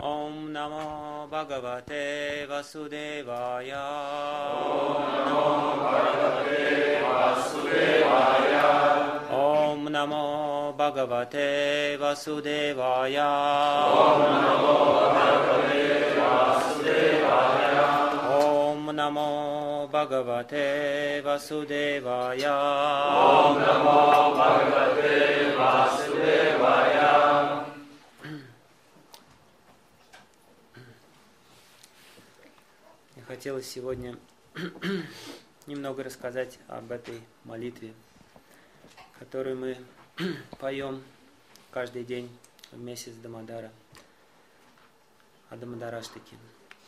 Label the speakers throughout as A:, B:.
A: Om Namo Bhagavate Vasudevaya. Om Namo Bhagavate Vasudevaya. Om Namo Bhagavate Vasudevaya. Om Namo Bhagavate Vasudevaya. Хотелось сегодня немного рассказать об этой молитве, которую мы поем каждый день в месяц Дамодара, о Дамодараштаке.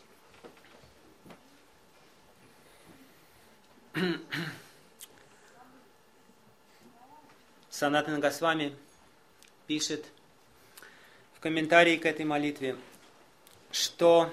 A: Санатана Госвами пишет в комментарии к этой молитве, что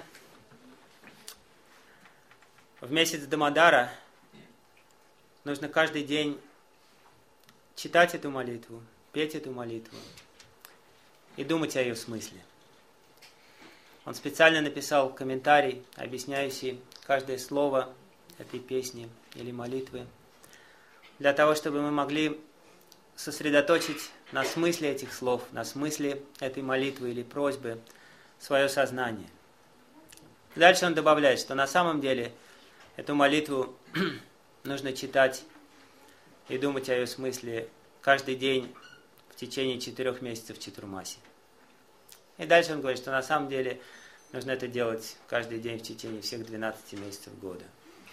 A: в месяц Дамодара нужно каждый день читать эту молитву, петь эту молитву и думать о ее смысле. Он специально написал комментарий, объясняющий каждое слово этой песни или молитвы, для того, чтобы мы могли сосредоточить на смысле этих слов, на смысле этой молитвы или просьбы свое сознание. Дальше он добавляет, что на самом деле эту молитву нужно читать и думать о ее смысле каждый день в течение 4 месяцев Чатурмаси. И дальше он говорит, что на самом деле нужно это делать каждый день в течение всех 12 месяцев года.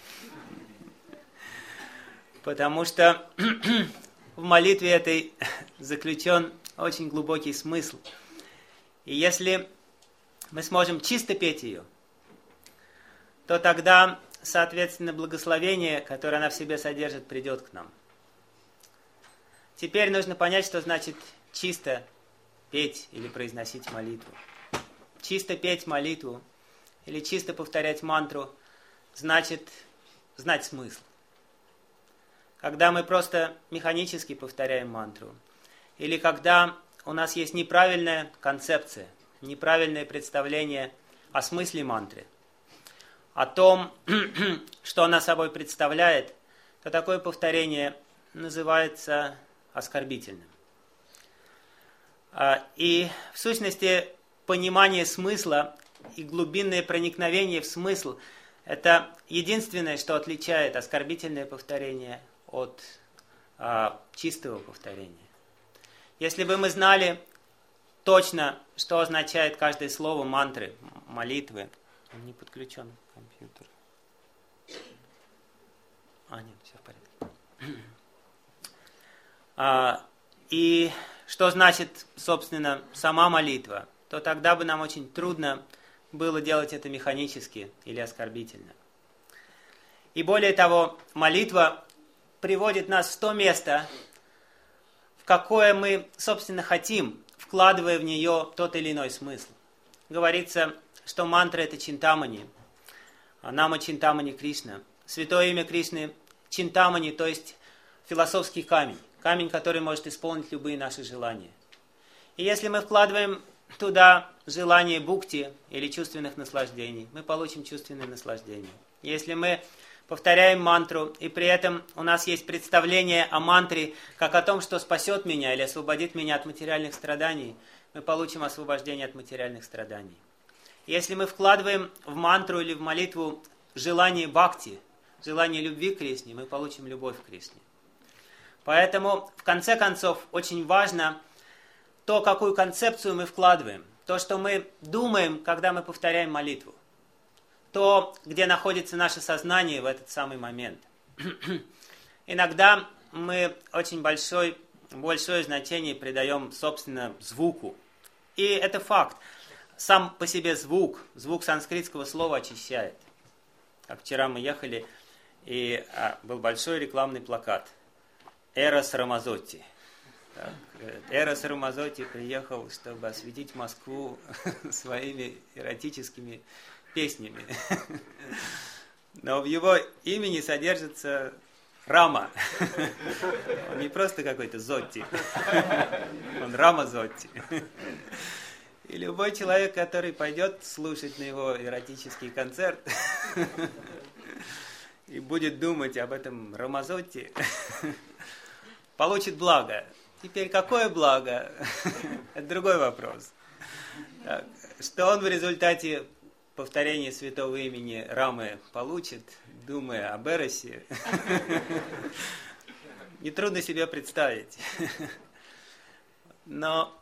A: Потому что в молитве этой заключен очень глубокий смысл. И если мы сможем чисто петь ее, то тогда, соответственно, благословение, которое она в себе содержит, придет к нам. Теперь нужно понять, что значит чисто петь или произносить молитву. Чисто петь молитву или чисто повторять мантру значит знать смысл. Когда мы просто механически повторяем мантру, или когда у нас есть неправильная концепция, неправильное представление о смысле мантры, о том, что она собой представляет, то такое повторение называется оскорбительным. И в сущности понимание смысла и глубинное проникновение в смысл – это единственное, что отличает оскорбительное повторение от чистого повторения. Если бы мы знали точно, что означает каждое слово мантры, молитвы, он не подключен к компьютеру. Нет, все в порядке. И что значит, собственно, сама молитва, то тогда бы нам очень трудно было делать это механически или оскорбительно. И более того, молитва приводит нас в то место, в какое мы, собственно, хотим, вкладывая в нее тот или иной смысл. Говорится, что мантра – это Чинтамани, Нама Чинтамани Кришна. Святое имя Кришны – Чинтамани, то есть философский камень. Камень, который может исполнить любые наши желания. И если мы вкладываем туда желание бхукти или чувственных наслаждений, мы получим чувственные наслаждения. Если мы повторяем мантру, и при этом у нас есть представление о мантре, как о том, что спасет меня или освободит меня от материальных страданий, мы получим освобождение от материальных страданий. Если мы вкладываем в мантру или в молитву желание бхакти, желание любви к Кришне, мы получим любовь к Кришне. Поэтому, в конце концов, очень важно то, какую концепцию мы вкладываем, то, что мы думаем, когда мы повторяем молитву, то, где находится наше сознание в этот самый момент. Иногда мы очень большое значение придаем, собственно, звуку. И это факт. Сам по себе звук санскритского слова очищает. Как вчера мы ехали, и был большой рекламный плакат «Эрос Рамазотти». Эрос Рамазотти приехал, чтобы осветить Москву своими эротическими песнями. Но в его имени содержится Рама. Он не просто какой-то Зотти. Он Рама Зотти. И любой человек, который пойдет слушать на его эротический концерт и будет думать об этом Рамазотте, получит благо. Теперь какое благо? Это другой вопрос. Так, что он в результате повторения святого имени Рамы получит, думая об Эросе, нетрудно себе представить. Но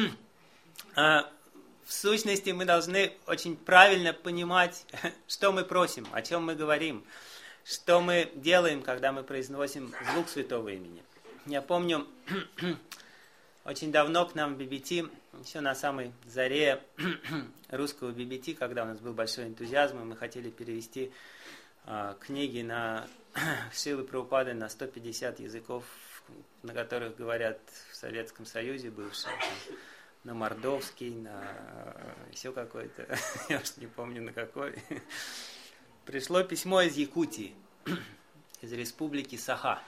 A: в сущности мы должны очень правильно понимать, что мы просим, о чем мы говорим, что мы делаем, когда мы произносим звук святого имени. Я помню, очень давно к нам в BBT, еще на самой заре русского BBT, когда у нас был большой энтузиазм, и мы хотели перевести книги на Шрилы Прабхупады на 150 языков, на которых говорят в Советском Союзе бывшем, на мордовский, на еще какой-то, я уж не помню на какой. Пришло письмо из Якутии, из республики Саха.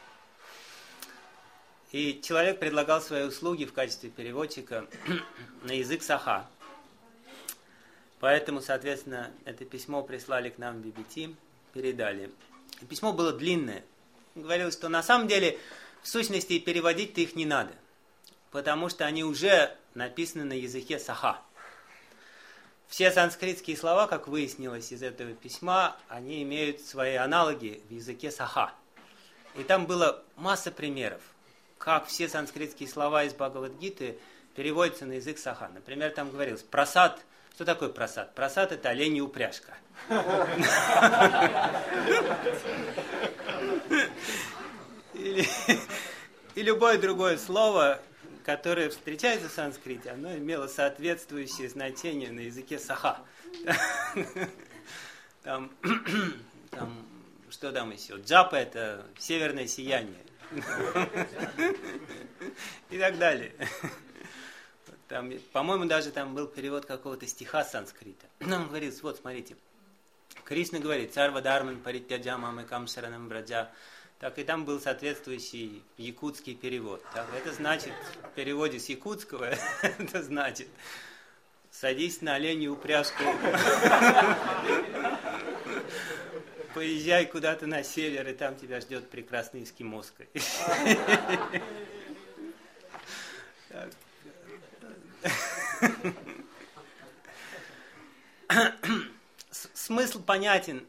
A: И человек предлагал свои услуги в качестве переводчика на язык Саха. Поэтому, соответственно, это письмо прислали к нам в BBT, передали. И письмо было длинное. Говорилось, что на самом деле, в сущности, переводить-то их не надо, потому что они уже написаны на языке Саха. Все санскритские слова, как выяснилось из этого письма, они имеют свои аналоги в языке Саха. И там была масса примеров, как все санскритские слова из Бхагавад-гиты переводятся на язык Саха. Например, там говорилось «прасад». Что такое прасад? Прасад – это оленья упряжка. И любое другое слово, которое встречается в санскрите, оно имело соответствующее значение на языке Саха. Что там еще? Джапа – это северное сияние. И так далее. Там, по-моему, даже там был перевод какого-то стиха с санскрита. Он говорит, вот, смотрите, Кришна говорит, «Сарва дарман паритяджа мамекам шаранам браджа». Так и там был соответствующий якутский перевод. Так, это значит, в переводе с якутского, это значит, садись на оленью упряжку, поезжай куда-то на север, и там тебя ждет прекрасный эскимоска. Смысл понятен,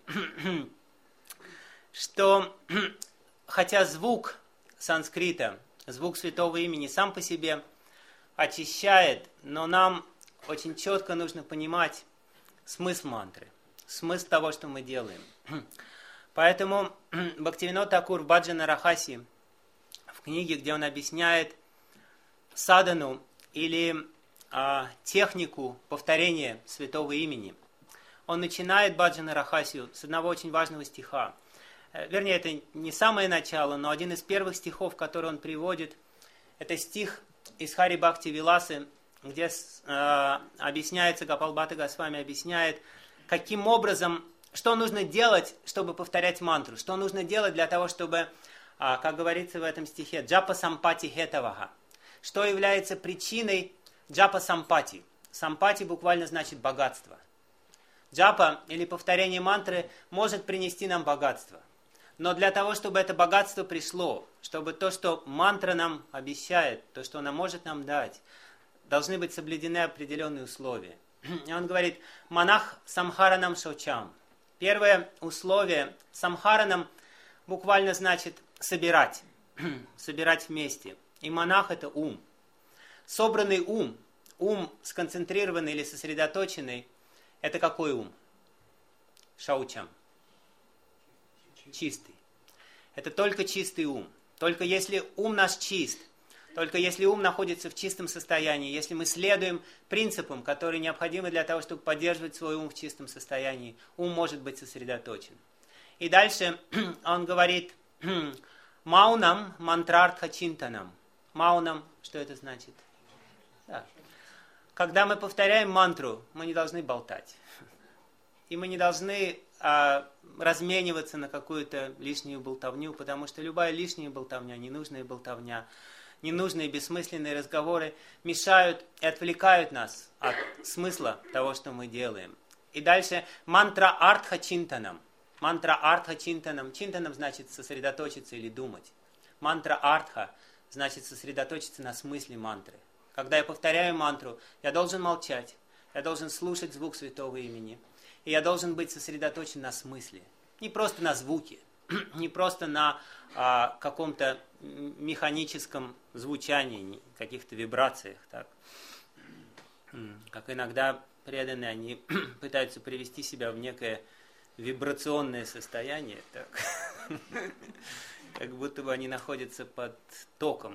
A: что хотя звук санскрита, звук святого имени сам по себе очищает, но нам очень четко нужно понимать смысл мантры, смысл того, что мы делаем. Поэтому Бхактивинод Такур в Баджана Рахаси, в книге, где он объясняет садану или технику повторения святого имени, он начинает Баджана Рахасию с одного очень важного стиха. Вернее, это не самое начало, но один из первых стихов, который он приводит, это стих из Хари Бхакти Виласы, где объясняется, Гопал Бхатта Госвами объясняет, каким образом, что нужно делать, чтобы повторять мантру, что нужно делать для того, чтобы, как говорится в этом стихе, джапа сампати хетаваха, что является причиной джапа сампати. Сампати буквально значит богатство. Джапа или повторение мантры может принести нам богатство. Но для того, чтобы это богатство пришло, чтобы то, что мантра нам обещает, то, что она может нам дать, должны быть соблюдены определенные условия. И он говорит, монах самхаранам шочам. Первое условие самхаранам буквально значит собирать, собирать вместе. И монах это ум. Собранный ум, ум сконцентрированный или сосредоточенный, это какой ум? Шаучам. Чистый. Это только чистый ум. Только если ум наш чист, только если ум находится в чистом состоянии, если мы следуем принципам, которые необходимы для того, чтобы поддерживать свой ум в чистом состоянии, ум может быть сосредоточен. И дальше он говорит, маунам мантрартха чинтанам. Маунам, что это значит? Да. Когда мы повторяем мантру, мы не должны болтать. И мы не должны размениваться на какую-то лишнюю болтовню, потому что любая лишняя болтовня, ненужная болтовня, ненужные бессмысленные разговоры мешают и отвлекают нас от смысла того, что мы делаем. И дальше мантра артха чинтанам. Мантра артха чинтанам. Чинтанам значит сосредоточиться или думать. Мантра артха значит сосредоточиться на смысле мантры. Когда я повторяю мантру, я должен молчать, я должен слушать звук святого имени, и я должен быть сосредоточен на смысле. Не просто на звуке, не просто на каком-то механическом звучании, каких-то вибрациях. Так. Как иногда преданные, они пытаются привести себя в некое вибрационное состояние, так. Как будто бы они находятся под током.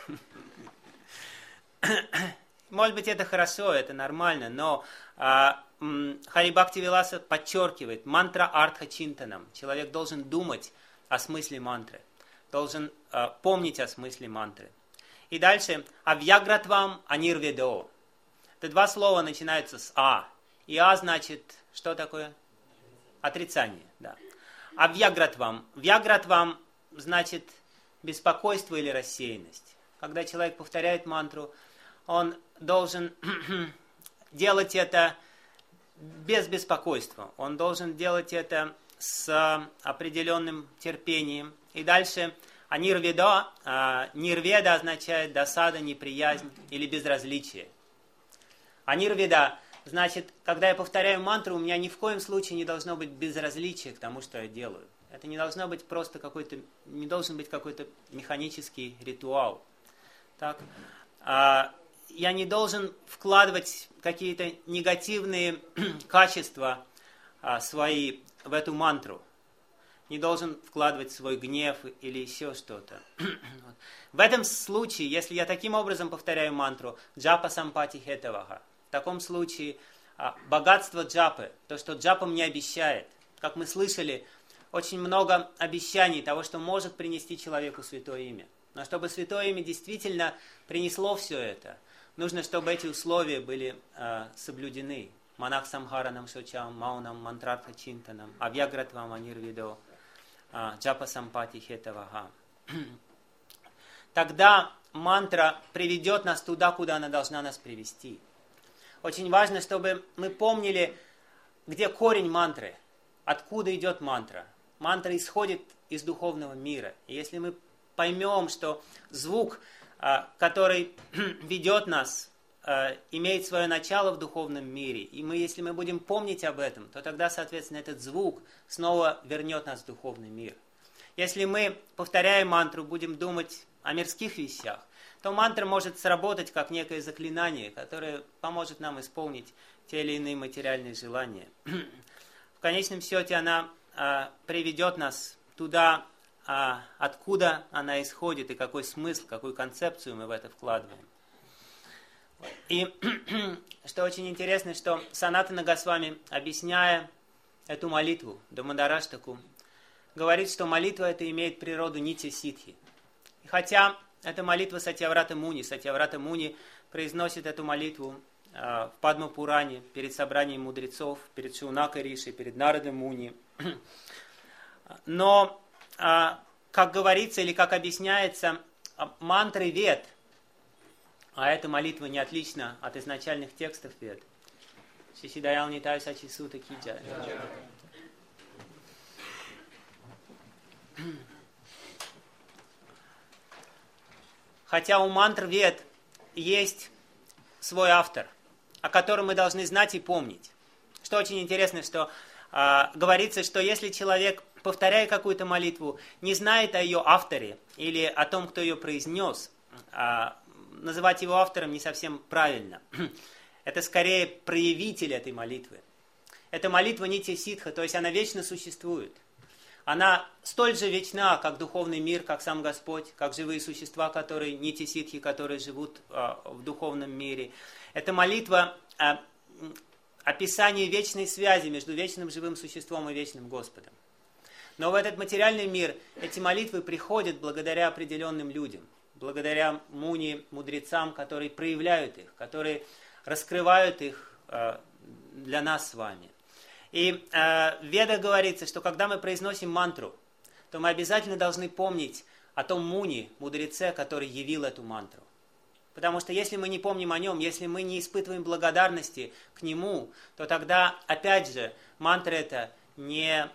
A: Может быть, это хорошо, это нормально, но Хари Бхакти Виласа подчеркивает, мантра артха чинтанам. Человек должен думать о смысле мантры, должен помнить о смысле мантры. И дальше, авьягратвам анирведо. Это два слова начинаются с А. И А значит, что такое? Отрицание, да. Авьягратвам. Вьягратвам значит беспокойство или рассеянность. Когда человек повторяет мантру, он должен делать это без беспокойства. Он должен делать это с определенным терпением. И дальше анирведа. Нирведа означает досада, неприязнь или безразличие. Анирведа значит, когда я повторяю мантру, у меня ни в коем случае не должно быть безразличия к тому, что я делаю. Это не должно быть просто какой-то, не должен быть какой-то механический ритуал. Так? Я не должен вкладывать какие-то негативные качества свои в эту мантру. Не должен вкладывать свой гнев или еще что-то. В этом случае, если я таким образом повторяю мантру, джапа сампати хетаваха, в таком случае богатство джапы, то, что джапа мне обещает, как мы слышали, очень много обещаний того, что может принести человеку святое имя. Но чтобы святое имя действительно принесло все это, нужно, чтобы эти условия были соблюдены. Манах самхаранам шочам, маунам, мантрарха чинтанам, авьягратвам анирвидо, джапа сампати хетаваха. Тогда мантра приведет нас туда, куда она должна нас привести. Очень важно, чтобы мы помнили, где корень мантры, откуда идет мантра. Мантра исходит из духовного мира. И если мы поймем, что звук, который ведет нас, имеет свое начало в духовном мире, и если мы будем помнить об этом, то тогда, соответственно, этот звук снова вернет нас в духовный мир. Если мы, повторяя мантру, будем думать о мирских вещах, то мантра может сработать как некое заклинание, которое поможет нам исполнить те или иные материальные желания. В конечном счете она приведет нас туда, откуда она исходит, и какой смысл, какую концепцию мы в это вкладываем. И что очень интересно, что Санатана Госвами, объясняя эту молитву, Дамадараштаку, говорит, что молитва эта имеет природу нитья-ситхи. И хотя это молитва Сатьяврата Муни, Сатьяврата Муни произносит эту молитву в Падма-Пуране, перед собранием мудрецов, перед Шаунакой Риши, перед Нарадом Муни. Но, как говорится или как объясняется, мантры Вед, а эта молитва не отлична от изначальных текстов Вед. Шишидаял Нитай Сачи Сута Киджай. Хотя у мантр Вед есть свой автор, о котором мы должны знать и помнить. Что очень интересно, что говорится, что если человек, повторяя какую-то молитву, не знает о ее авторе или о том, кто ее произнес, называть его автором не совсем правильно. Это скорее проявитель этой молитвы. Эта молитва нитья-ситха, то есть она вечно существует. Она столь же вечна, как духовный мир, как сам Господь, как живые существа, которые нитья-ситхи, которые живут в духовном мире. Это молитва описание вечной связи между вечным живым существом и вечным Господом. Но в этот материальный мир эти молитвы приходят благодаря определенным людям, благодаря муни, мудрецам, которые проявляют их, которые раскрывают их для нас с вами. И в Ведах говорится, что когда мы произносим мантру, то мы обязательно должны помнить о том Муни, мудреце, который явил эту мантру. Потому что если мы не помним о нем, если мы не испытываем благодарности к нему, то тогда, опять же, мантра эта не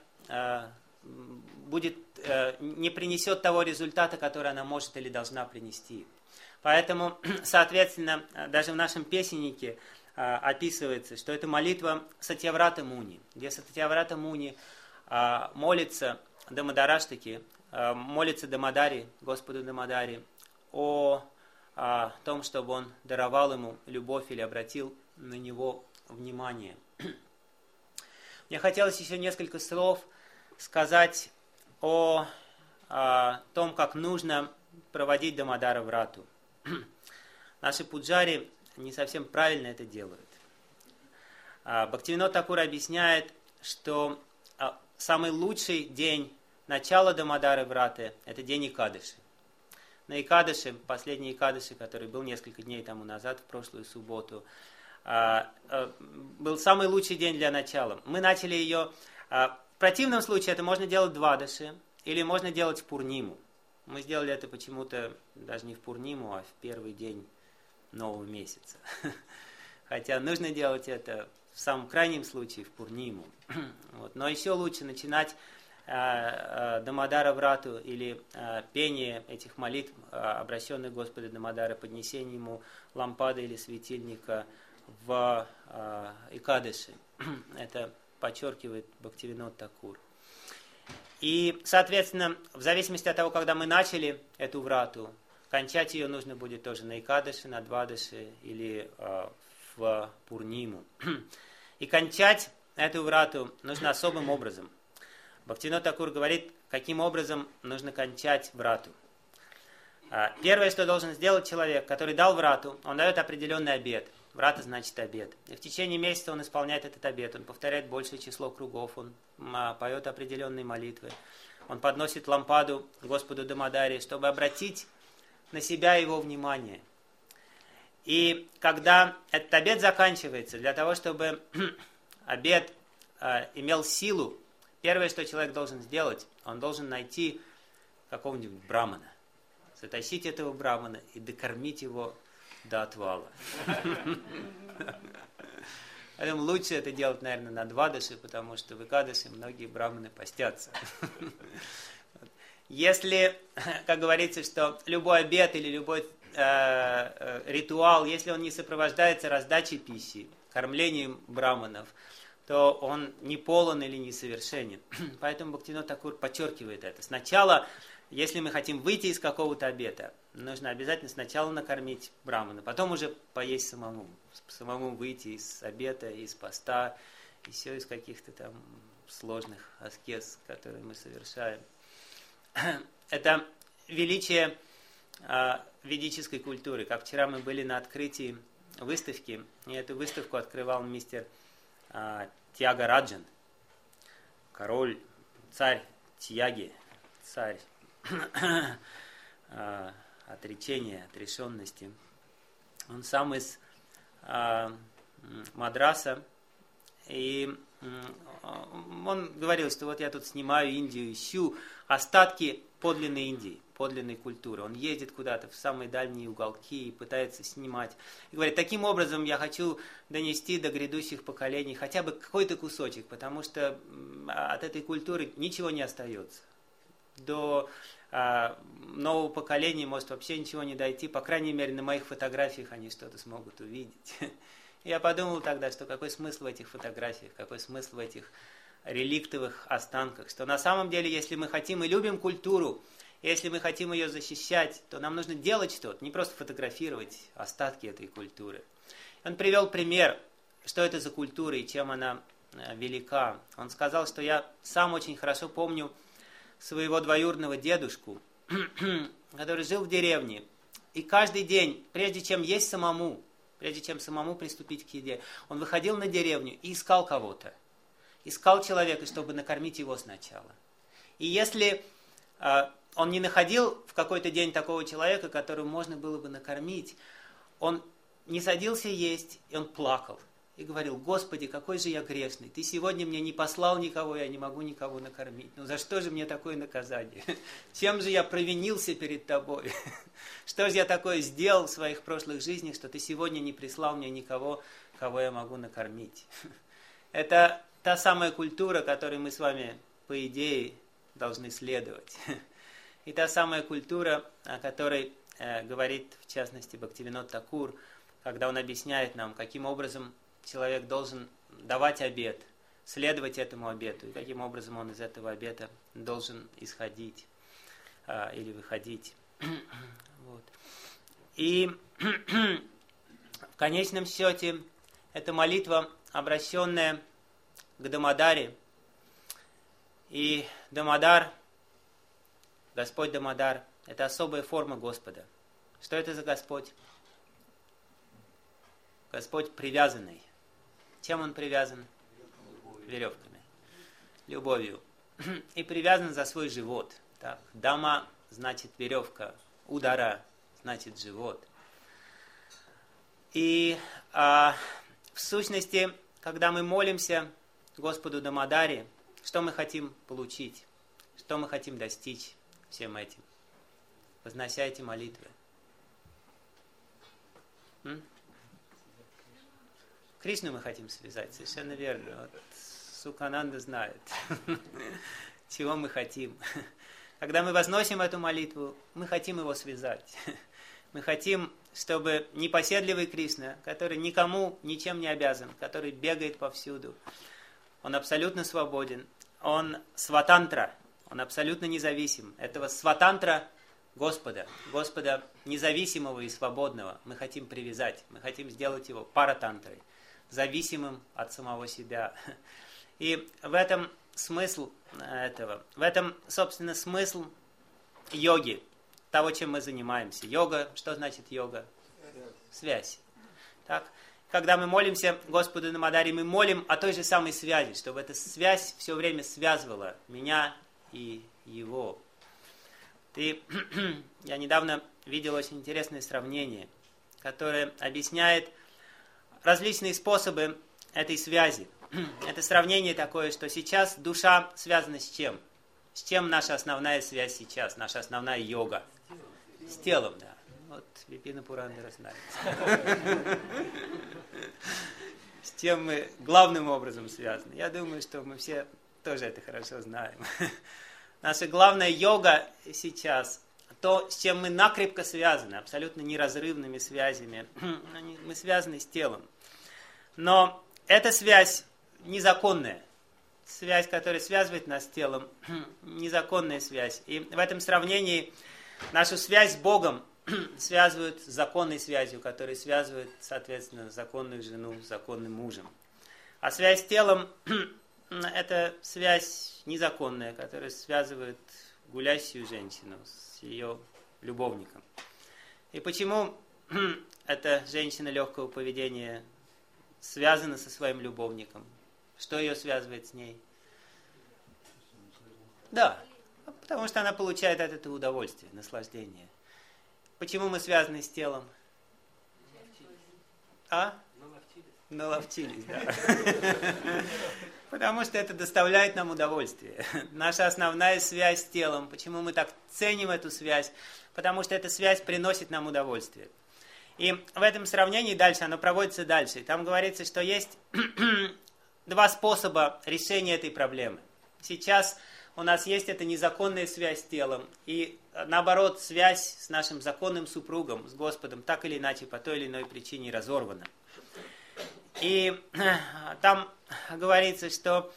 A: принесет того результата, который она может или должна принести. Поэтому, соответственно, даже в нашем песеннике описывается, что это молитва Сатьяврата Муни, где Сатьяврата Муни молится Дамадараштаки, молится Дамадари, Господу Дамадари, о том, чтобы он даровал ему любовь или обратил на него внимание. Мне хотелось еще несколько слов сказать о том, как нужно проводить Дамадара Врату. Наши пуджари не совсем правильно это делают. Бхактивинод Такур объясняет, что самый лучший день начала Дамадары Враты – это день Экадыши. На Экадыши, последний Экадыши, который был несколько дней тому назад, в прошлую субботу, был самый лучший день для начала. Мы начали ее... В противном случае это можно делать двадаши, или можно делать в Пурниму. Мы сделали это почему-то даже не в Пурниму, а в первый день нового месяца. Хотя нужно делать это в самом крайнем случае в Пурниму. Вот. Но еще лучше начинать Дамадара Врату или пение этих молитв, обращенных к Господу Дамадара, поднесение ему лампады или светильника в Экадыши. Это подчеркивает Бхактивинод Такур. И, соответственно, в зависимости от того, когда мы начали эту врату, кончать ее нужно будет тоже на Экадыши, на Двадаши или в Пурниму. И кончать эту врату нужно особым образом. Бхактивинод Такур говорит, каким образом нужно кончать врату. Первое, что должен сделать человек, который дал врату, он дает определенный обет. Врата значит обет. И в течение месяца он исполняет этот обет, он повторяет большее число кругов, он поет определенные молитвы, он подносит лампаду Господу Дамадаре, чтобы обратить на себя его внимание. И когда этот обет заканчивается, для того, чтобы обет имел силу, первое, что человек должен сделать, он должен найти какого-нибудь брамана, затащить этого брамана и докормить его до отвала. Поэтому лучше это делать, наверное, на Двадаши, потому что в Экадаши многие браманы постятся. Если, как говорится, что любой обет или любой ритуал, если он не сопровождается раздачей пищи, кормлением браманов, то он не полон или несовершенен. Поэтому Бхактивинод Такур подчеркивает это. Сначала, если мы хотим выйти из какого-то обета, нужно обязательно сначала накормить брамана, потом уже поесть самому. Самому выйти из обета, из поста, еще из каких-то там сложных аскез, которые мы совершаем. Это величие ведической культуры. Как вчера мы были на открытии выставки, и эту выставку открывал мистер Тьягараджан, король, царь Тьяги, царь отречения, отрешенности. Он сам из Мадраса, и он говорил, что вот я тут снимаю Индию, ищу остатки подлинной Индии, подлинной культуры. Он ездит куда-то в самые дальние уголки и пытается снимать. И говорит, таким образом я хочу донести до грядущих поколений хотя бы какой-то кусочек, потому что от этой культуры ничего не остается. До нового поколения может вообще ничего не дойти, по крайней мере на моих фотографиях они что-то смогут увидеть. Я подумал тогда, что какой смысл в этих фотографиях, какой смысл в этих реликтовых останках, что на самом деле, если мы хотим и любим культуру, если мы хотим ее защищать, то нам нужно делать что-то, не просто фотографировать остатки этой культуры. Он привел пример, что это за культура и чем она велика. Он сказал, что я сам очень хорошо помню своего двоюродного дедушку, который жил в деревне, и каждый день, прежде чем есть самому, прежде чем самому приступить к еде, он выходил на деревню и искал кого-то. Искал человека, чтобы накормить его сначала. И если он не находил в какой-то день такого человека, которого можно было бы накормить, он не садился есть, и он плакал. и говорил: Господи, какой же я грешный, Ты сегодня мне не послал никого, я не могу никого накормить. Ну за что же мне такое наказание? Чем же я провинился перед Тобой? Что же я такое сделал в своих прошлых жизнях, что Ты сегодня не прислал мне никого, кого я могу накормить? Это та самая культура, которой мы с вами, по идее, должны следовать. И та самая культура, о которой говорит, в частности, Бхактивинод Такур, когда он объясняет нам, каким образом человек должен давать обет, следовать этому обету, и каким образом он из этого обета должен исходить или выходить. Вот. И в конечном счете, это молитва, обращенная к Дамадаре. И Дамадар, Господь Дамадар, это особая форма Господа. Что это за Господь? Господь привязанный. Чем Он привязан? Веревками. Любовью. И привязан за свой живот. Так? Дама значит веревка. Удара значит живот. И в сущности, когда мы молимся Господу Дамадаре, что мы хотим получить? Что мы хотим достичь всем этим? Вознося эти молитвы. Кришну мы хотим связать, совершенно верно. Вот Сукананда знает, чего мы хотим. Когда мы возносим эту молитву, мы хотим его связать. Мы хотим, чтобы непоседливый Кришна, который никому ничем не обязан, который бегает повсюду, он абсолютно свободен, он сватантра, он абсолютно независим. Этого сватантра Господа независимого и свободного мы хотим привязать, мы хотим сделать его паратантрой, зависимым от самого себя. И в этом смысл этого, в этом, собственно, смысл йоги, того, чем мы занимаемся. Йога, что значит йога? Связь. Так? Когда мы молимся Господу Дамадаре, мы молим о той же самой связи, чтобы эта связь все время связывала меня и его. Я недавно видел очень интересное сравнение, которое объясняет различные способы этой связи. Это сравнение такое, что сейчас душа связана с чем? С чем наша основная связь сейчас, наша основная йога? С телом, да. Вот Випина Пурандара знает. С чем мы главным образом связаны. Я думаю, что мы все тоже это хорошо знаем. Наша главная йога сейчас, то, с чем мы накрепко связаны, абсолютно неразрывными связями, мы связаны с телом. Но эта связь незаконная. Связь, которая связывает нас с телом, незаконная связь. И в этом сравнении нашу связь с Богом связывают с законной связью, которая связывает, соответственно, законную жену с законным мужем. А связь с телом – это связь незаконная, которая связывает гулящую женщину с ее любовником. И почему эта женщина легкого поведения связана со своим любовником? Что ее связывает с ней? Да, потому что она получает от этого удовольствие, наслаждение. Почему мы связаны с телом? Наловчились, да. Потому что это доставляет нам удовольствие. Наша основная связь с телом. Почему мы так ценим эту связь? Потому что эта связь приносит нам удовольствие. И в этом сравнении дальше, оно проводится дальше. И там говорится, что есть два способа решения этой проблемы. Сейчас у нас есть эта незаконная связь с телом. И наоборот, связь с нашим законным супругом, с Господом, так или иначе, по той или иной причине разорвана. И там говорится, что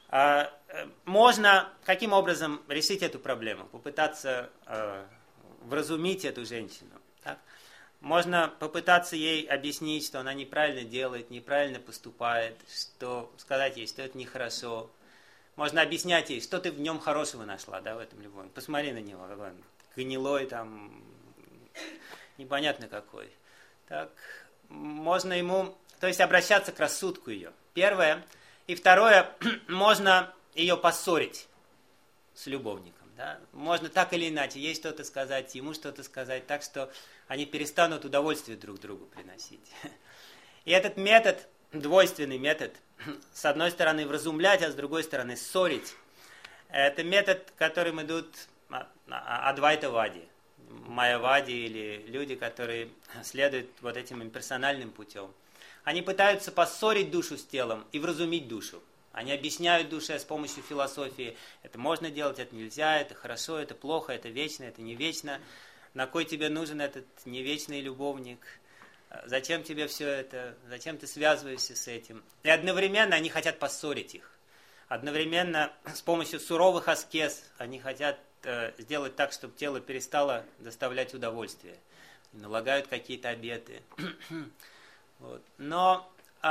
A: можно каким образом решить эту проблему, попытаться вразумить эту женщину. Так? Можно попытаться ей объяснить, что она неправильно делает, неправильно поступает, что сказать ей, что это нехорошо. Можно объяснять ей, что ты в нем хорошего нашла, да, в этом любовнике. Посмотри на него, какой он гнилой, там, непонятно какой. Так, можно ему, то есть обращаться к рассудку ее. Первое. И второе, можно ее поссорить с любовником. Да? Можно так или иначе, ей что-то сказать, ему что-то сказать, так что они перестанут удовольствие друг другу приносить. И этот метод двойственный метод. С одной стороны вразумлять, а с другой стороны ссорить. Это метод, которым идут адвайтавади, майявади или люди, которые следуют вот этим имперсональным путем. Они пытаются поссорить душу с телом и вразумить душу. Они объясняют душе с помощью философии, это можно делать, это нельзя, это хорошо, это плохо, это вечно, это не вечно. На кой тебе нужен этот невечный любовник? Зачем тебе все это? Зачем ты связываешься с этим? И одновременно они хотят поссорить их. Одновременно с помощью суровых аскез они хотят сделать так, чтобы тело перестало доставлять удовольствие. Налагают какие-то обеты. Вот. Но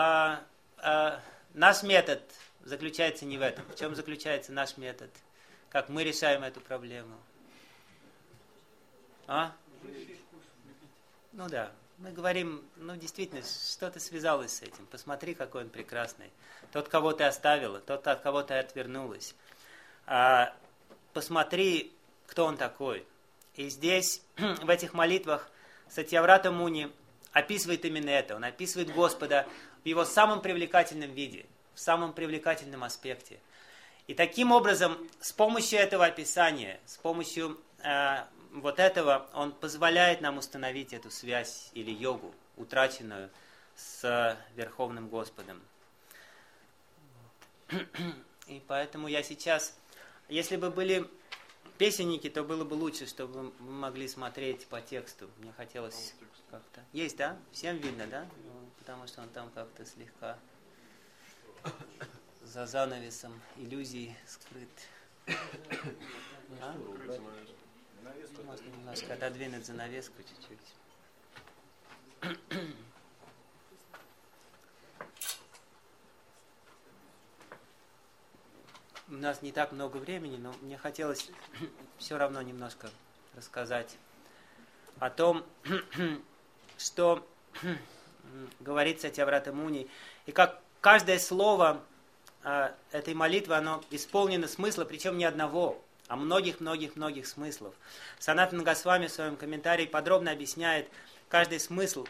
A: наш метод заключается не в этом. В чем заключается наш метод? Как мы решаем эту проблему? Ну да. Мы говорим, действительно, что-то связалось с этим. Посмотри, какой он прекрасный. Тот, кого ты оставила, тот, от кого ты отвернулась. Посмотри, кто он такой. И здесь, в этих молитвах, Сатьяврата Муни описывает именно это. Он описывает Господа в его самом привлекательном виде, в самом привлекательном аспекте. И таким образом, с помощью этого описания, с помощью вот этого, он позволяет нам установить эту связь или йогу, утраченную с Верховным Господом. И поэтому я сейчас, если бы были песенники, то было бы лучше, чтобы мы могли смотреть по тексту. Мне хотелось как-то... Есть, да? Всем видно, да? Потому что он там как-то слегка за занавесом иллюзий скрыт. Можно немножко отодвинуть занавеску чуть-чуть. У нас не так много времени, но мне хотелось все равно немножко рассказать о том, что говорит Сатьяврата Муни, и как каждое слово этой молитвы, оно исполнено смысла, причем не одного, а многих смыслов. Санатана Госвами в своем комментарии подробно объясняет каждый смысл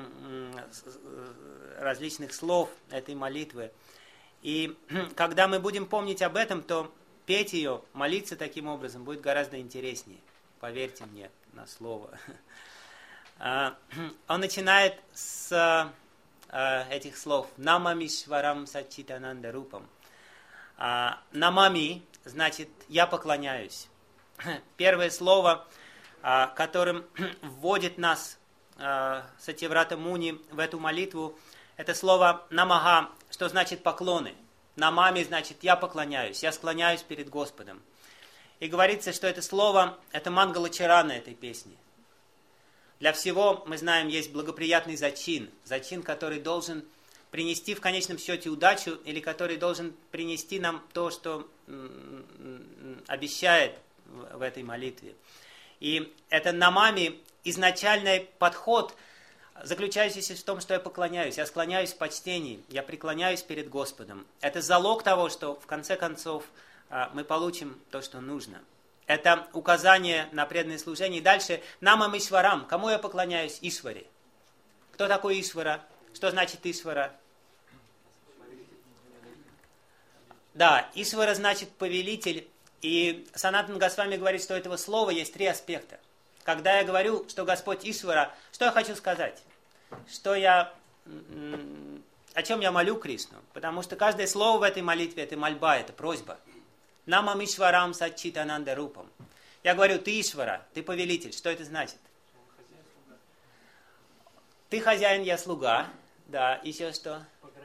A: различных слов этой молитвы. И когда мы будем помнить об этом, то петь ее, молиться таким образом будет гораздо интереснее. Поверьте мне на слово. Он начинает с этих слов «Намамишварам Саччитананда Рупам». «Намами» значит «я поклоняюсь». Первое слово, которым вводит нас Сатьяврата Муни в эту молитву, это слово «намага», что значит «поклоны». «Намами» значит «я поклоняюсь», «я склоняюсь перед Господом». И говорится, что это слово, это мангала-чарана этой песни. Для всего, мы знаем, есть благоприятный зачин. Зачин, который должен принести в конечном счете удачу, или который должен принести нам то, что обещает в этой молитве. И это намами, изначальный подход, заключающийся в том, что я поклоняюсь, я склоняюсь в почтении, я преклоняюсь перед Господом. Это залог того, что в конце концов мы получим то, что нужно. Это указание на преданное служение. И дальше намам Ишварам. Кому я поклоняюсь? Ишваре. Кто такой Ишвара? Что значит Ишвара? Да, Ишвара значит повелитель. И Санатана Госвами говорит, что у этого слова есть три аспекта. Когда я говорю, что Господь Ишвара, что я хочу сказать? О чем я молю Кришну? Потому что каждое слово в этой молитве, это мольба, это просьба. Намам Ишварам Саччитананда Рупам. Я говорю, ты Ишвара, ты повелитель. Что это значит? Ты хозяин, я слуга. Да, еще что?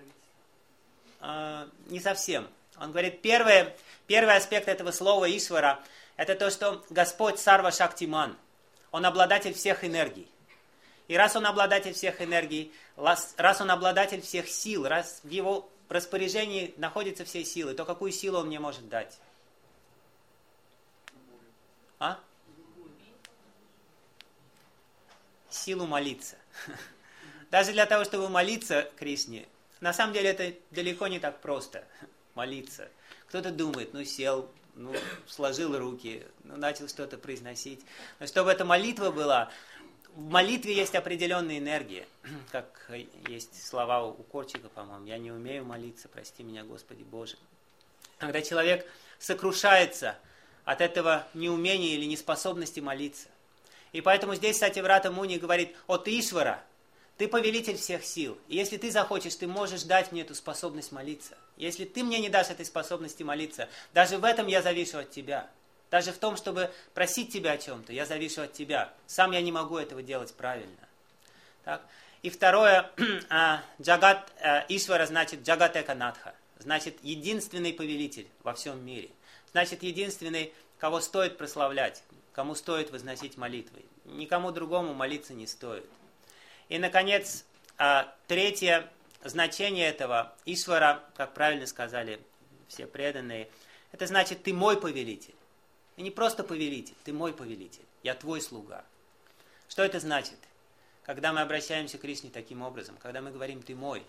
A: Не совсем. Он говорит, первый аспект этого слова Ишвара, это то, что Господь Сарва Шактиман. Он обладатель всех энергий. И раз он обладатель всех энергий, раз он обладатель всех сил, раз в его распоряжении находятся все силы, то какую силу он мне может дать? Силу молиться. Даже для того, чтобы молиться Кришне, на самом деле это далеко не так просто. Молиться. Кто-то думает, сел, сложил руки, начал что-то произносить. Но чтобы эта молитва была, в молитве есть определенная энергия. Как есть слова у Корчика, по-моему, «Я не умею молиться, прости меня, Господи Боже». Когда человек сокрушается от этого неумения или неспособности молиться. И поэтому здесь Сатьяврата Муни говорит: «От Ишвара, ты повелитель всех сил. И если ты захочешь, ты можешь дать мне эту способность молиться. Если ты мне не дашь этой способности молиться, даже в этом я завишу от тебя. Даже в том, чтобы просить тебя о чем-то, я завишу от тебя. Сам я не могу этого делать правильно». Так. И второе, Джагат Ишвара значит Джагат Эканатха. Значит, единственный повелитель во всем мире. Значит, единственный, кого стоит прославлять, кому стоит возносить молитвы. Никому другому молиться не стоит. И, наконец, третье значение этого Ишвара, как правильно сказали все преданные, это значит: ты мой повелитель. Ты не просто повелитель, ты мой повелитель. Я твой слуга. Что это значит? Когда мы обращаемся к Кришне таким образом, когда мы говорим «ты мой».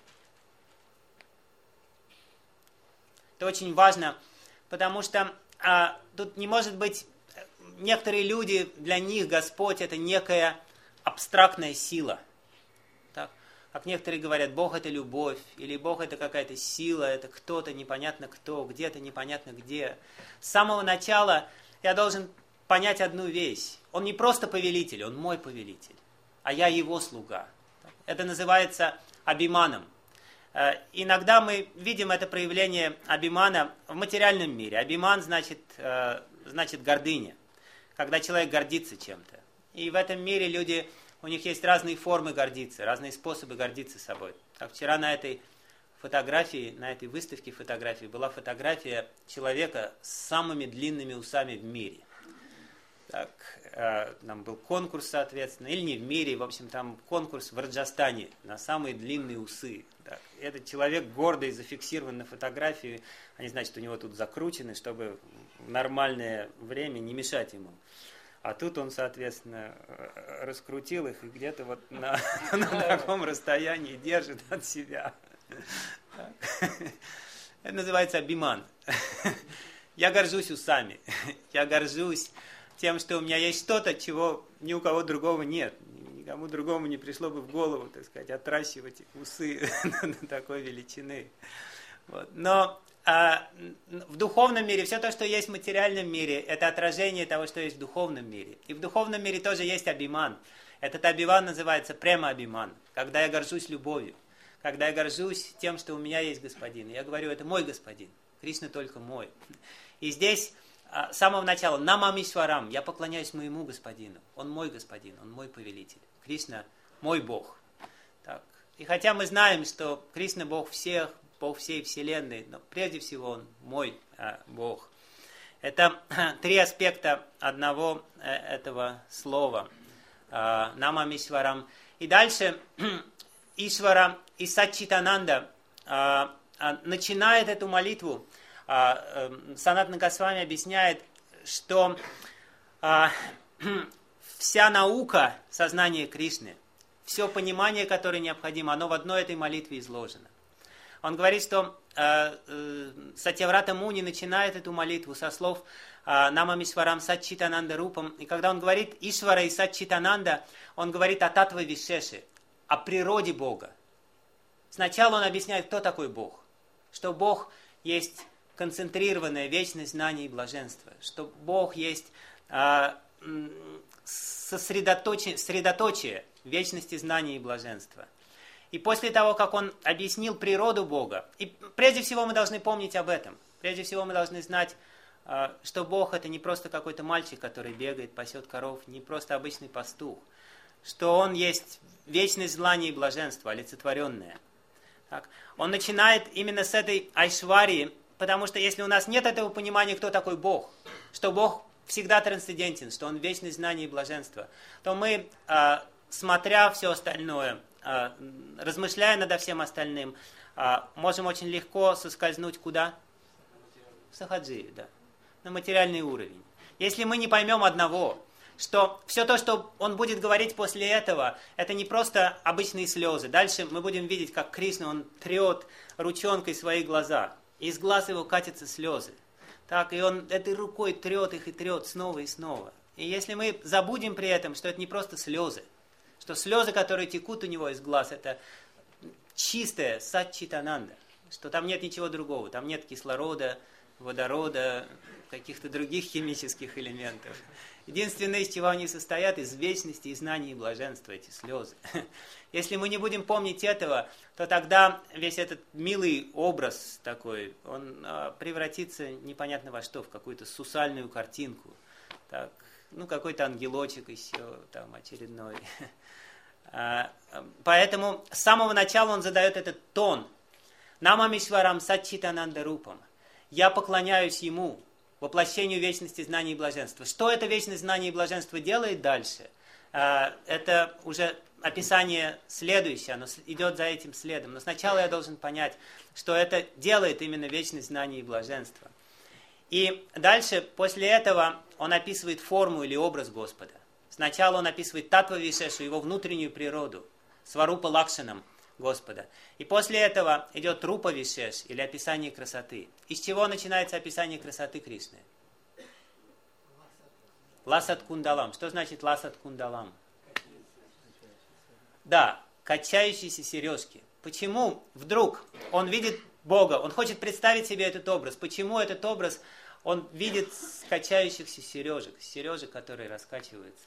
A: Это очень важно, потому что тут не может быть... Некоторые люди, для них Господь – это некая абстрактная сила. Так? Как некоторые говорят, Бог – это любовь, или Бог – это какая-то сила, это кто-то непонятно кто, где-то непонятно где. С самого начала я должен понять одну вещь. Он не просто повелитель, он мой повелитель, а я его слуга. Это называется абиманом. Иногда мы видим это проявление абимана в материальном мире. Абиман значит гордыня, когда человек гордится чем-то. И в этом мире люди, у них есть разные формы гордиться, разные способы гордиться собой. Как вчера на этой фотографии, на этой выставке фотографий была фотография человека с самыми длинными усами в мире. Так, там был конкурс, соответственно, или не в мире, в общем, там конкурс в Раджастане на самые длинные усы. Так, этот человек гордый зафиксирован на фотографии, они, значит, у него тут закручены, чтобы в нормальное время не мешать ему. А тут он, соответственно, раскрутил их и где-то вот на таком расстоянии держит от себя. Это называется абиман. Я горжусь усами, я горжусь тем, что у меня есть что-то, чего ни у кого другого нет. Никому другому не пришло бы в голову, так сказать, отращивать усы до такой величины. Вот. Но в духовном мире, все то, что есть в материальном мире, это отражение того, что есть в духовном мире. И в духовном мире тоже есть абиман. Этот абиман называется према-абиман, когда я горжусь любовью, когда я горжусь тем, что у меня есть господин. И я говорю, это мой господин, Кришна только мой. И здесь с самого начала, намамишварам, я поклоняюсь моему господину. Он мой господин, он мой повелитель. Кришна мой Бог. Так. И хотя мы знаем, что Кришна Бог всех, Бог всей вселенной, но прежде всего он мой Бог. Это три аспекта одного этого слова. Намамишварам. И дальше Ишвара и Саччитананда начинает эту молитву. Санатана Госвами объясняет, что вся наука сознания Кришны, все понимание, которое необходимо, оно в одной этой молитве изложено. Он говорит, что Сатьяврата Муни начинает эту молитву со слов Намамишварам Саччитананда Рупам. И когда он говорит Ишвара и Саччитананда, он говорит о Татва Вишеши, о природе Бога. Сначала он объясняет, кто такой Бог. Что Бог есть концентрированная вечность знаний и блаженства. Что Бог есть средоточие вечности знаний и блаженства. И после того, как он объяснил природу Бога, и прежде всего мы должны помнить об этом. Прежде всего мы должны знать, что Бог это не просто какой-то мальчик, который бегает, пасет коров, не просто обычный пастух. Что Он есть вечность знаний и блаженства, олицетворенная. Так. Он начинает именно с этой айшварии, потому что если у нас нет этого понимания, кто такой Бог, что Бог всегда трансцендентен, что Он вечность знаний и блаженства, то мы, смотря все остальное, размышляя над всем остальным, можем очень легко соскользнуть куда? В сахаджи, да, на материальный уровень. Если мы не поймем одного, что все то, что он будет говорить после этого, это не просто обычные слезы. Дальше мы будем видеть, как Кришна, он трет ручонкой свои глаза. Из глаз его катятся слезы. Так, и он этой рукой трет их и трет снова и снова. И если мы забудем при этом, что это не просто слезы, Что слезы, которые текут у него из глаз, это чистая сатчитананда. Что там нет ничего другого. Там нет кислорода, водорода, каких-то других химических элементов. Единственное, из чего они состоят, из вечности, из знаний и блаженства, эти слезы. Если мы не будем помнить этого, то тогда весь этот милый образ такой, он превратится непонятно во что, в какую-то сусальную картинку. Так, какой-то ангелочек еще там очередной. Поэтому с самого начала он задает этот тон. Намамишварам сатчитананда рупам. Я поклоняюсь ему, воплощению вечности, знаний и блаженства. Что эта вечность, знаний и блаженства делает дальше? Это уже описание следующее, оно идет за этим следом. Но сначала я должен понять, что это делает именно вечность, знаний и блаженства. И дальше, после этого, он описывает форму или образ Господа. Сначала он описывает татва вишешу, его внутреннюю природу, сварупа лакшанам Господа. И после этого идет рупа вишеш, или описание красоты. Из чего начинается описание красоты Кришны? Ласат кундалам. Что значит ласат кундалам? Да, качающиеся сережки. Почему вдруг он видит Бога, он хочет представить себе этот образ? Почему этот образ он видит качающихся сережек, которые раскачиваются?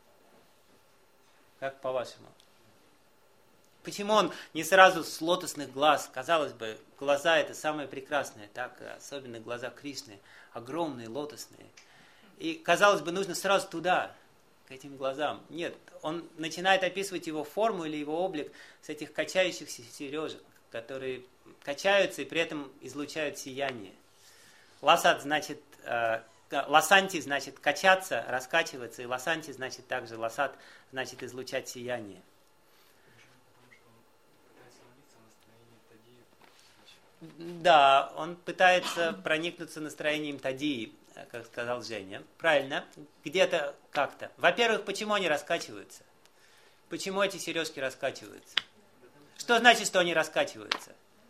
A: Как по-вашему? Почему он не сразу с лотосных глаз? Казалось бы, глаза это самое прекрасное, так, особенно глаза Кришны, огромные, лотосные. И, казалось бы, нужно сразу туда, к этим глазам. Нет, он начинает описывать его форму или его облик с этих качающихся сережек, которые качаются и при этом излучают сияние. Ласат значит, ласанти значит качаться, раскачиваться, и ласанти значит также, ласат значит излучать сияние. Да, он пытается проникнуться настроением Тадии, как сказал Женя. Правильно, где-то как-то. Во-первых, почему они раскачиваются? Почему эти сережки раскачиваются? Что значит, что они раскачиваются?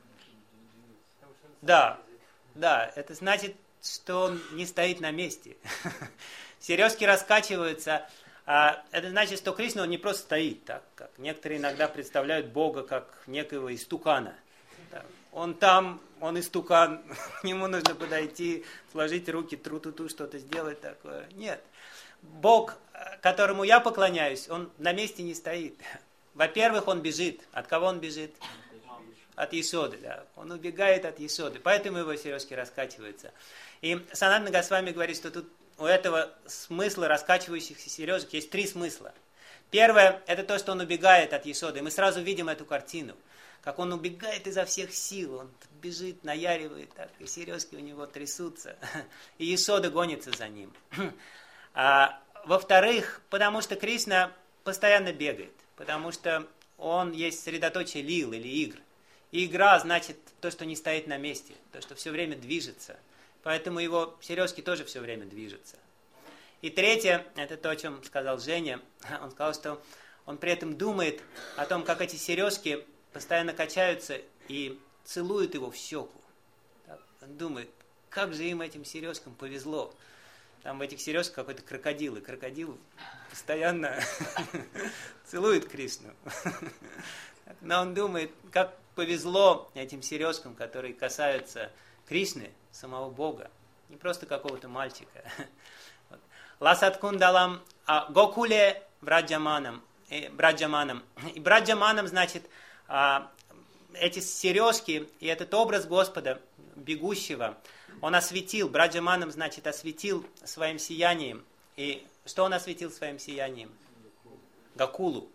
A: Да, это значит, что он не стоит на месте. Сережки раскачиваются, это значит, что Кришна он не просто стоит, так как некоторые иногда представляют Бога как некоего истукана. Он там, он истукан, к нему нужно подойти, сложить руки, тру-ту-ту, что-то сделать такое. Нет. Бог, которому я поклоняюсь, он на месте не стоит. Во-первых, он бежит. От кого он бежит? От Яшоды, да. Он убегает от Яшоды, поэтому его сережки раскачиваются. И Санатана Госвами говорит, что тут у этого смысла раскачивающихся сережек есть 3 смысла. Первое, это то, что он убегает от Яшоды. И мы сразу видим эту картину. Как он убегает изо всех сил, он бежит, наяривает, так, и сережки у него трясутся, и Яшода гонится за ним. Во-вторых, потому что Кришна постоянно бегает, потому что он есть средоточие лил или игр. И игра значит то, что не стоит на месте, то, что все время движется. Поэтому его сережки тоже все время движутся. И третье, это то, о чем сказал Женя, он сказал, что он при этом думает о том, как эти сережки постоянно качаются и целуют его в щеку. Так, он думает, как же им, этим сережкам, повезло. Там в этих сережках какой-то крокодил, и крокодил постоянно целует Кришну. Но он думает, как повезло этим сережкам, которые касаются Кришны, самого Бога, не просто какого-то мальчика. Ласат кундалам гокуле браджаманам. И браджаманам значит эти сережки и этот образ Господа, бегущего, он осветил, браджаманам значит осветил своим сиянием. И что он осветил своим сиянием? Гокулу.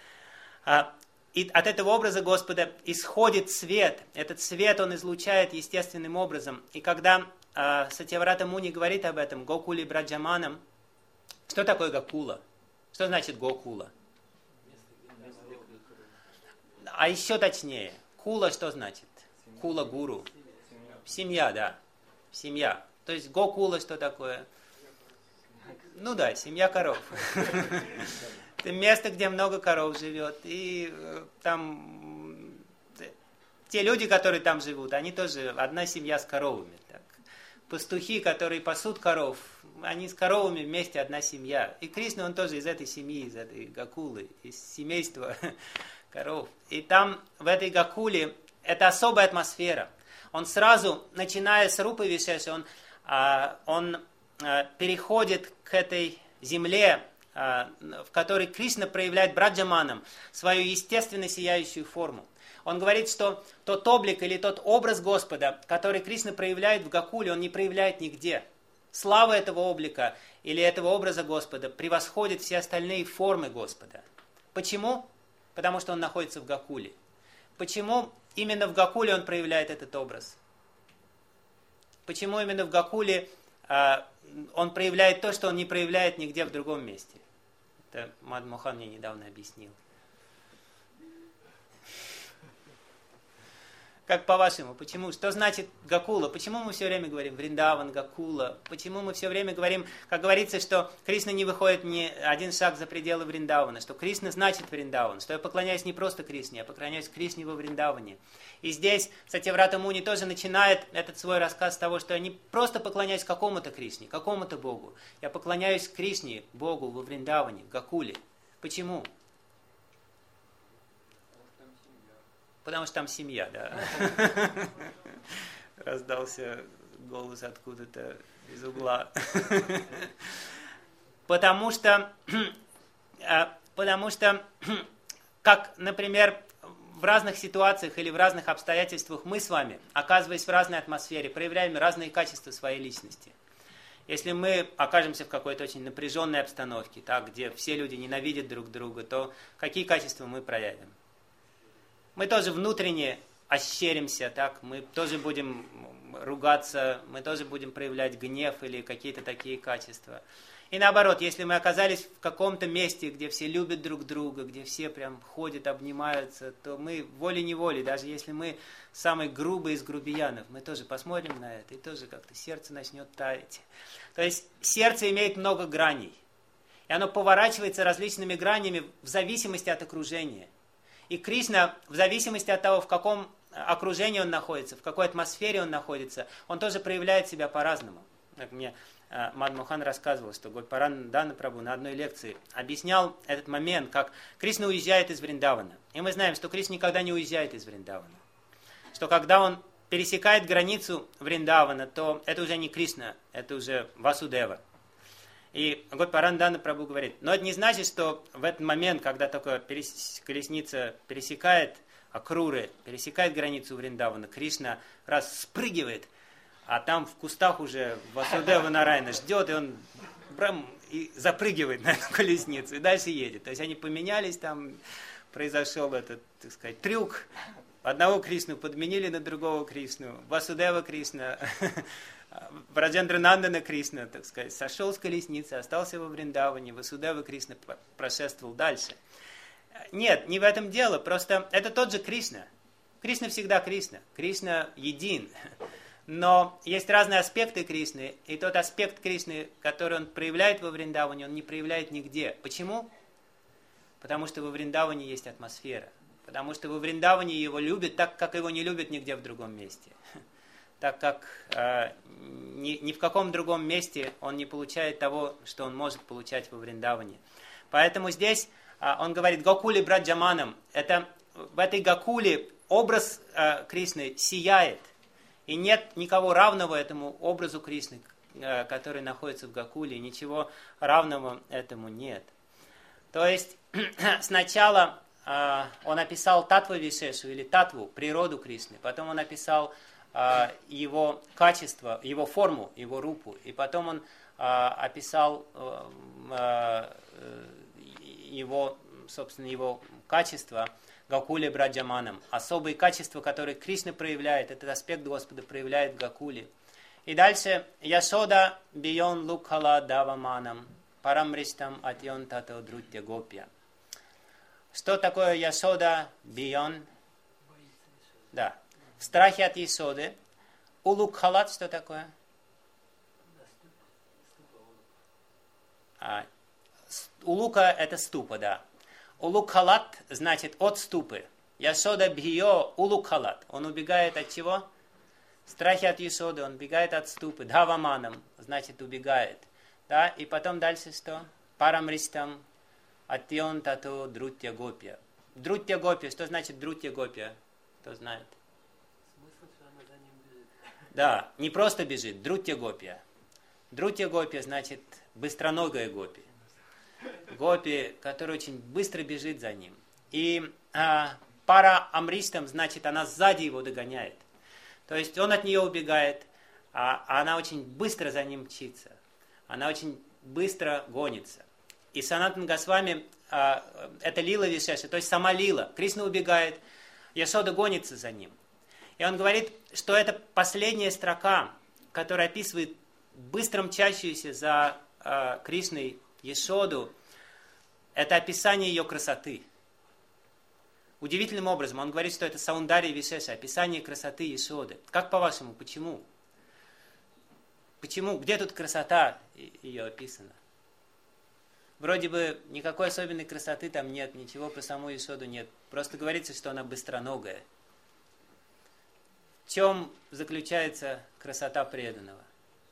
A: И от этого образа Господа исходит свет. Этот свет он излучает естественным образом. И когда Сатьяврата Муни говорит об этом, Гокули Браджаманам, что такое Гокула? Что значит Гокула? А еще точнее, кула что значит? Кула гуру. Семья, да. Семья. То есть гокула что такое? Ну да, семья коров. Это место, где много коров живет. И там те люди, которые там живут, они тоже одна семья с коровами. Так. пастухи, которые пасут коров, они с коровами вместе одна семья. И Кришна, он тоже из этой семьи, из этой Гокулы, из семейства коров. И там, в этой Гокуле, это особая атмосфера. Он сразу, начиная с Рупы Вишеши, он переходит к этой земле, в которой Кришна проявляет браджаманам свою естественно сияющую форму. Он говорит, что тот облик или тот образ Господа, который Кришна проявляет в Гокуле, он не проявляет нигде. Слава этого облика или этого образа Господа превосходит все остальные формы Господа. Почему? Потому что он находится в Гокуле. Почему именно в Гокуле он проявляет этот образ? Почему именно в Гокуле он проявляет то, что он не проявляет нигде в другом месте? Это Мадхав Мохан мне недавно объяснил. Как по-вашему, почему? Что значит Гокула? Почему мы все время говорим Вриндаван, Гокула? Почему мы все время говорим, как говорится, что Кришна не выходит ни один шаг за пределы Вриндавана, что Кришна значит Вриндаван, что я поклоняюсь не просто Кришне, я поклоняюсь Кришне во Вриндаване. И здесь Сатьяврата Муни тоже начинает этот свой рассказ с того, что я не просто поклоняюсь какому-то Кришне, какому-то Богу, я поклоняюсь Кришне, Богу во Вриндаване, в Гокуле. Почему? Потому что там семья, да. Раздался голос откуда-то из угла. Потому что, как, например, в разных ситуациях или в разных обстоятельствах мы с вами, оказываясь в разной атмосфере, проявляем разные качества своей личности. Если мы окажемся в какой-то очень напряженной обстановке, так, где все люди ненавидят друг друга, то какие качества мы проявим? Мы тоже внутренне ощеримся, так? Мы тоже будем ругаться, мы тоже будем проявлять гнев или какие-то такие качества. И наоборот, если мы оказались в каком-то месте, где все любят друг друга, где все прям ходят, обнимаются, то мы волей-неволей, даже если мы самый грубый из грубиянов, мы тоже посмотрим на это, и тоже как-то сердце начнет таять. То есть сердце имеет много граней, и оно поворачивается различными гранями в зависимости от окружения. И Кришна, в зависимости от того, в каком окружении он находится, в какой атмосфере он находится, он тоже проявляет себя по-разному. Как мне Мадхав Мохан рассказывал, что Гопарандана Прабху на одной лекции объяснял этот момент, как Кришна уезжает из Вриндавана. И мы знаем, что Кришна никогда не уезжает из Вриндавана. Что когда он пересекает границу Вриндавана, то это уже не Кришна, это уже Васудева. И Гопарандана Прабху говорит, но это не значит, что в этот момент, когда только колесница пересекает Акруры, пересекает границу Вриндавана, Кришна раз спрыгивает, а там в кустах уже Васудева Нарайана ждет, и он и запрыгивает на эту колесницу и дальше едет. То есть они поменялись, там произошел этот, так сказать, трюк. Одного Кришну подменили на другого Кришну, Васудева Кришна, Браджендра Нандана Кришна, так сказать, сошел с колесницы, остался во Вриндаване, Васудева Кришна прошествовал дальше. Нет, не в этом дело, просто это тот же Кришна. Кришна всегда Кришна, Кришна един. Но есть разные аспекты Кришны, и тот аспект Кришны, который он проявляет во Вриндаване, он не проявляет нигде. Почему? Потому что во Вриндаване есть атмосфера. Потому что во Вриндаване его любят так, как его не любят нигде в другом месте. Так как ни в каком другом месте он не получает того, что он может получать во Вриндаване. Поэтому здесь он говорит Гокули Браджаманам. Это в этой Гокуле образ Кришны сияет. И нет никого равного этому образу Кришны, который находится в Гокуле. Ничего равного этому нет. То есть сначала он описал Татва Вишешу или Татву, природу Кришны. Потом он описал его качество, его форму, его рупу. И потом он описал его, собственно, его качество Гокуле Браджаманам. Особые качества, которые Кришна проявляет, этот аспект Господа проявляет в Гокуле. И дальше Яшода Бион Лукхала Даваманам Парамриштам Атьон Тато Друтья Гопья. Что такое Яшода Бион? Да. В страхе от Яшоды. Улукхалат что такое? Улука это ступа, да. Улукхалат значит от ступы. Яшода Бхио Улукхалат. Он убегает от чего? страхе от Ешоды, он бегает от ступы. Дхаваманам, значит убегает. Да? И потом дальше что? Парамристам атьон тато друтья гопья. Друтья гопья, что значит друтья гопья? Кто знает?
B: Смысл, что она за ним бежит.
A: Да, не просто бежит, друтья гопья. Друтья гопья значит быстроногая гопи. Гопи, которая очень быстро бежит за ним. И пара амристам, значит, она сзади его догоняет. То есть он от нее убегает, а она очень быстро за ним мчится. Она очень быстро гонится. И Санатана Госвами, это Лила Вишеша, то есть сама Лила. Кришна убегает, Яшода гонится за ним. И он говорит, что это последняя строка, которая описывает быстро мчащуюся за Кришной Яшоду. Это описание ее красоты. Удивительным образом он говорит, что это Саундарья Вишеша, описание красоты Яшоды. Как по-вашему, почему? Почему? Где тут красота ее описана? Вроде бы никакой особенной красоты там нет, ничего про саму Яшоду нет. Просто говорится, что она быстроногая. В чем заключается красота преданного?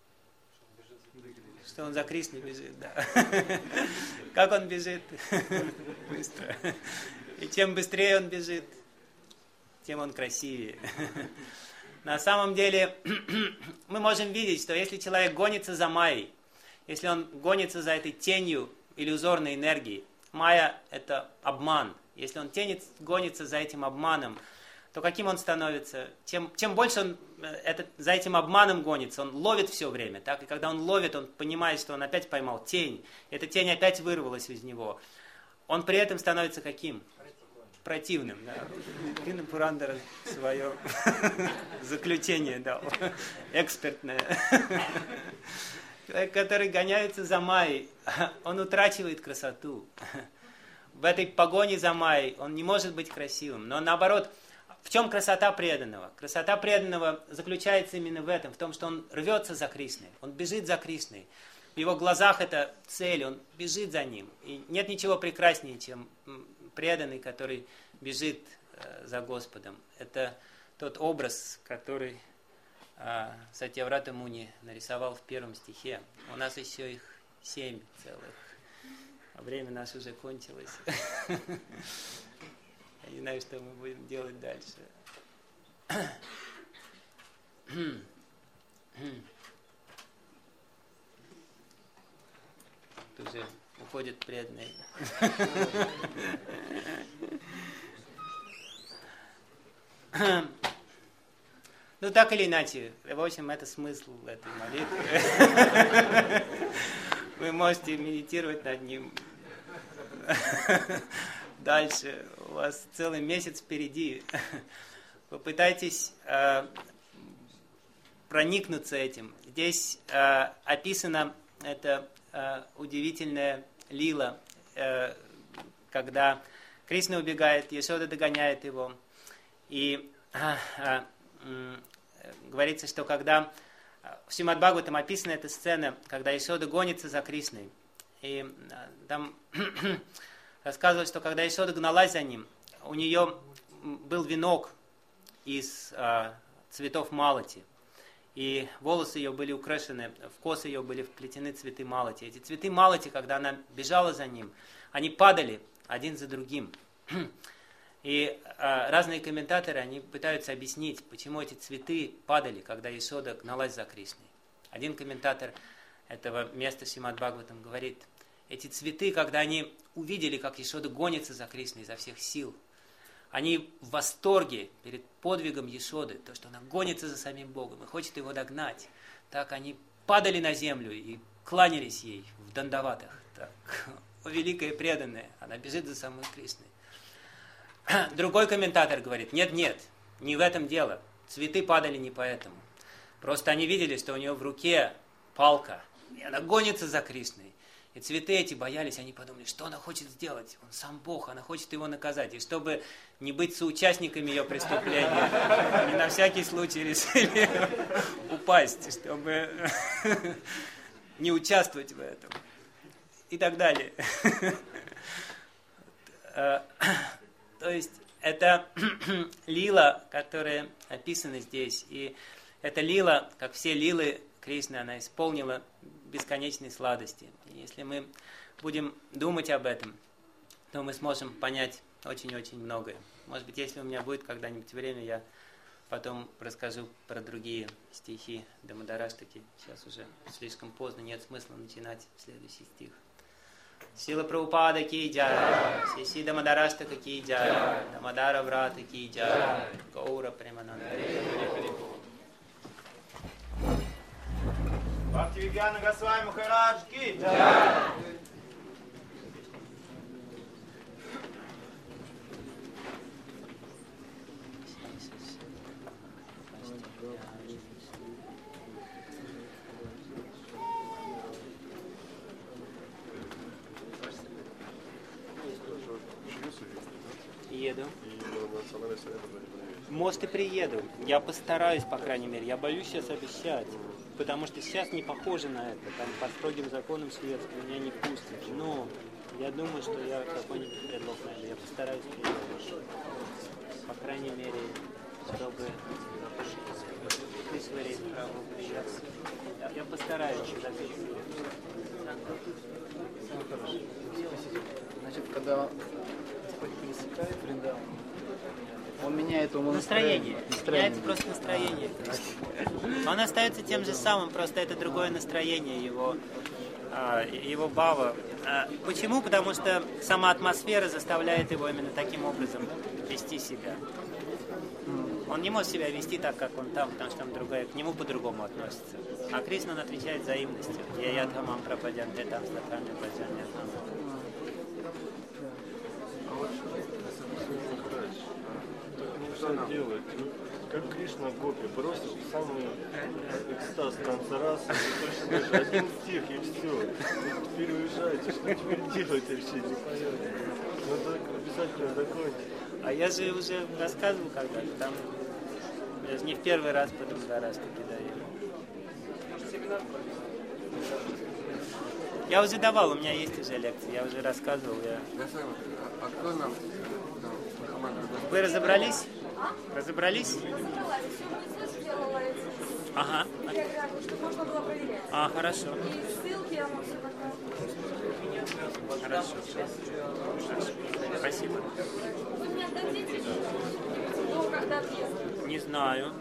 A: Что он за Кришной бежит, да. Как он бежит? Быстро. И чем быстрее он бежит, тем он красивее. На самом деле, мы можем видеть, что если человек гонится за майей, если он гонится за этой тенью иллюзорной энергии, майя – это обман. Если он гонится за этим обманом, то каким он становится? Чем больше он за этим обманом гонится, он ловит все время. Так? И когда он ловит, он понимает, что он опять поймал тень. Эта тень опять вырвалась из него. Он при этом становится каким? Противным. Да. Дина Пурандара свое заключение дал. Экспертное. Человек, который гоняется за майей, он утрачивает красоту. В этой погоне за майей он не может быть красивым. Но наоборот, в чем красота преданного? Красота преданного заключается именно в этом, в том, что он рвется за Кришной, он бежит за Кришной. В его глазах это цель, он бежит за ним. И нет ничего прекраснее, чем преданный, который бежит за Господом. Это тот образ, который Сатьяврата Муни нарисовал в 1 стихе. У нас еще их 7 целых. А время наше уже кончилось. Я не знаю, что мы будем делать дальше. Тут уже уходят преданные. Ну, так или иначе, в общем, это смысл этой молитвы. Вы можете медитировать над ним. Дальше. У вас целый месяц впереди. Попытайтесь проникнуться этим. Здесь описана эта удивительная лила, когда Кришна убегает, Яшода догоняет его. И говорится, что когда в Шримад Бхагаватам описана эта сцена, когда Яшода гонится за Кришной. И там рассказывают, что когда Яшода гналась за ним, у нее был венок из цветов малати. И волосы ее были украшены, в косы ее были вплетены цветы малати. Эти цветы малати, когда она бежала за ним, они падали один за другим. И разные комментаторы, они пытаются объяснить, почему эти цветы падали, когда Яшода гналась за Кришной. Один комментатор этого места Шримад Бхагаватам говорит, эти цветы, когда они увидели, как Яшода гонится за Кришной изо всех сил, они в восторге перед подвигом Яшоды, то, что она гонится за самим Богом и хочет его догнать. Так они падали на землю и кланялись ей в дандаватах. Так, великая преданная, она бежит за самой Кришной. Другой комментатор говорит, нет, не в этом дело. Цветы падали не поэтому. Просто они видели, что у нее в руке палка, и она гонится за Кришной. И цветы эти боялись, они подумали, что она хочет сделать? Он сам Бог, она хочет его наказать. И чтобы не быть соучастниками ее преступления, они на всякий случай решили упасть, чтобы не участвовать в этом. И так далее. То есть, это лила, которая описана здесь. И эта лила, как все лилы Кришны, она исполнила бесконечной сладости. И если мы будем думать об этом, то мы сможем понять очень-очень многое. Может быть, если у меня будет когда-нибудь время, я потом расскажу про другие стихи Дамадараштаки. Сейчас уже слишком поздно, нет смысла начинать следующий стих. Шила Прабхупада ки джай, Шиши Дамадараштака ки джай, Дамадара Врата ки джай, Гаура Премананда.
C: Бхактивигьяна Госвами Махарадж ки джай.
A: Еду. Может, и приеду. Я постараюсь, по крайней мере. Я боюсь сейчас обещать. Потому что сейчас не похоже на это. Там по строгим законам шведским меня не пустят. Но я думаю, что я какой-нибудь предлог найду. Я постараюсь приехать. По крайней мере, чтобы Ишвари Прабху приехать. Я постараюсь.
D: Значит, когда Господь пересекает Вриндаван, он меняет
A: настроение. Меняется просто настроение. Он остается тем же самым, просто это другое настроение его бава. Почему? Потому что сама атмосфера заставляет его именно таким образом вести себя. Он не может себя вести так, как он там, потому что там другое, к нему по-другому относится. А Кришна, он отвечает взаимностью. Я Ядхамам Прападянте там стаками Баджаньятам.
E: Нельзя делать. Как Кришна Гопи бросил самый экстаз танцараса, один стих и все. Теперь уезжаете, что теперь делать вообще не понятно. Надо обязательно закончить.
A: А я же уже рассказывал когда-то, там я же не в первый раз по Дамадараштаке даю. Я уже давал, у меня есть уже лекции, я уже рассказывал.
B: А кто нам?
A: Вы разобрались? Разобрались? Ага.
F: Можно было проверять.
A: А, хорошо.
F: И ссылки я вам все показываю.
A: Хорошо. Спасибо.
F: Вы мне отдадите до когда въезд?
A: Не знаю.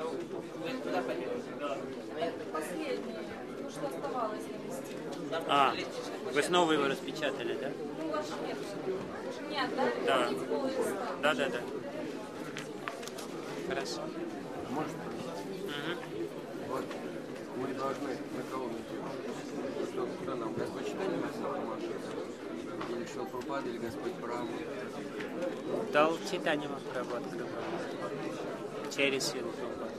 F: Последнее. Ну, что оставалось довести.
A: А, вы снова его распечатали, да?
F: Ну, ваш нет. Уже не отдали?
A: Да.
F: Помните, поллиста?
A: Да. Хорошо.
B: Может спросить? Вот мы должны на кого идти? Кто нам? Господь читание написал Машина? Или Шила Прабхупада, или Господь Брахма?
A: Дал читание Махапрабху через Шилу Прабхупаду.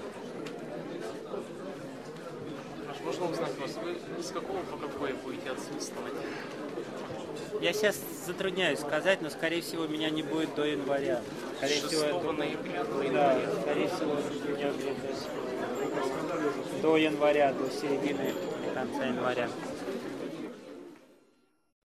G: Можно узнать вас, вы с какого по какой будете отсутствовать?
A: Я сейчас затрудняюсь сказать, но скорее всего меня не будет до января. Скорее
G: 6
A: всего,
G: ноября до
A: да,
G: января.
A: скорее всего меня где-то до января, до середины или конца января.